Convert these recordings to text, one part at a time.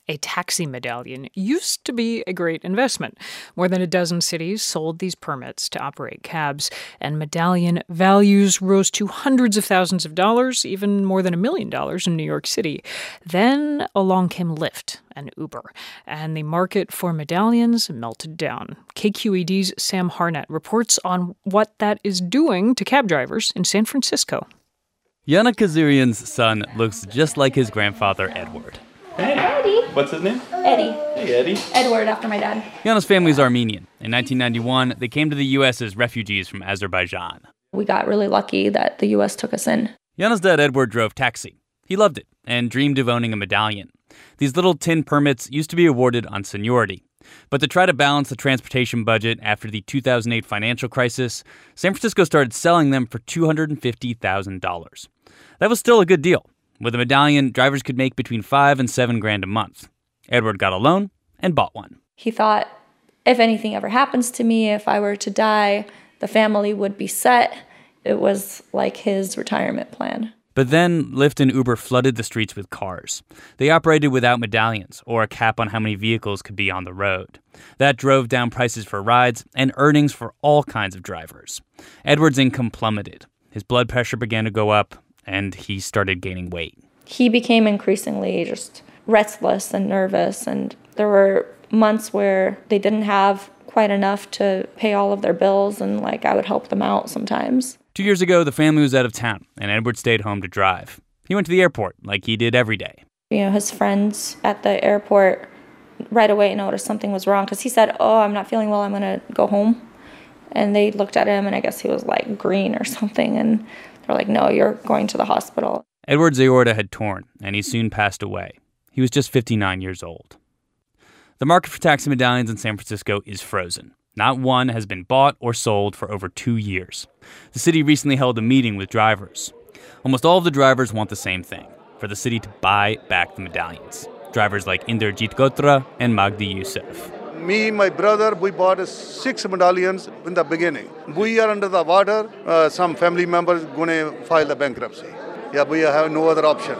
A taxi medallion used to be a great investment. More than a dozen cities sold these permits to operate cabs, and medallion values rose to hundreds of thousands of dollars, even more than $1 million in New York City. Then along came Lyft and Uber, and the market for medallions melted down. KQED's Sam Harnett reports on what that is doing to cab drivers in San Francisco. Yana Kazarian's son looks just like his grandfather, Edward. Hey. Eddie. What's his name? Eddie. Hey, Eddie. Edward, after my dad. Yana's family is Armenian. In 1991, they came to the U.S. as refugees from Azerbaijan. We got really lucky that the U.S. took us in. Yana's dad, Edward, drove taxi. He loved it and dreamed of owning a medallion. These little tin permits used to be awarded on seniority. But to try to balance the transportation budget after the 2008 financial crisis, San Francisco started selling them for $250,000. That was still a good deal. With a medallion, drivers could make between $5,000 and $7,000 a month. Edward got a loan and bought one. He thought, if anything ever happens to me, if I were to die, the family would be set. It was like his retirement plan. But then Lyft and Uber flooded the streets with cars. They operated without medallions or a cap on how many vehicles could be on the road. That drove down prices for rides and earnings for all kinds of drivers. Edward's income plummeted. His blood pressure began to go up, and he started gaining weight. He became increasingly just restless and nervous, and there were months where they didn't have quite enough to pay all of their bills, and I would help them out sometimes. 2 years ago, the family was out of town, and Edward stayed home to drive. He went to the airport like he did every day. His friends at the airport right away noticed something was wrong because he said, I'm not feeling well, I'm going to go home. And they looked at him, and I guess he was green or something, and they're like, no, you're going to the hospital. Edward's aorta had torn, and he soon passed away. He was just 59 years old. The market for taxi medallions in San Francisco is frozen. Not one has been bought or sold for over 2 years. The city recently held a meeting with drivers. Almost all of the drivers want the same thing, for the city to buy back the medallions. Drivers like Inderjit Gotra and Magdi Youssef. Me, my brother, we bought 6 medallions in the beginning. We are under the water. Some family members going to file the bankruptcy. Yeah, we have no other option.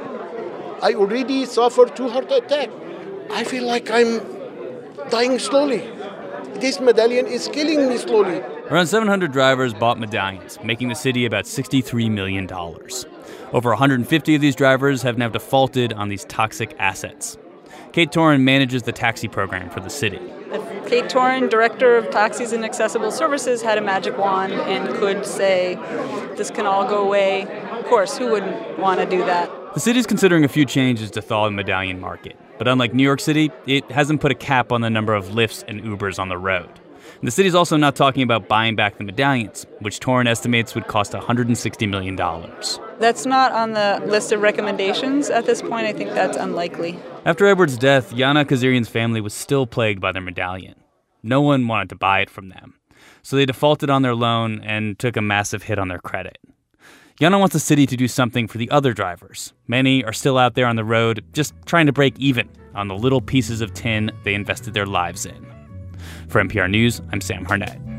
I already suffered 2 heart attacks. I feel like I'm dying slowly. This medallion is killing me slowly. Around 700 drivers bought medallions, making the city about $63 million. Over 150 of these drivers have now defaulted on these toxic assets. Kate Torin manages the taxi program for the city. If Kate Torin, Director of Taxis and Accessible Services, had a magic wand and could say, this can all go away, of course, who wouldn't want to do that? The city's considering a few changes to thaw the medallion market. But unlike New York City, it hasn't put a cap on the number of Lyfts and Ubers on the road. And the city's also not talking about buying back the medallions, which Torin estimates would cost $160 million. That's not on the list of recommendations at this point. I think that's unlikely. After Edward's death, Yana Kazarian's family was still plagued by their medallion. No one wanted to buy it from them. So they defaulted on their loan and took a massive hit on their credit. Yana wants the city to do something for the other drivers. Many are still out there on the road, just trying to break even on the little pieces of tin they invested their lives in. For NPR News, I'm Sam Harnett.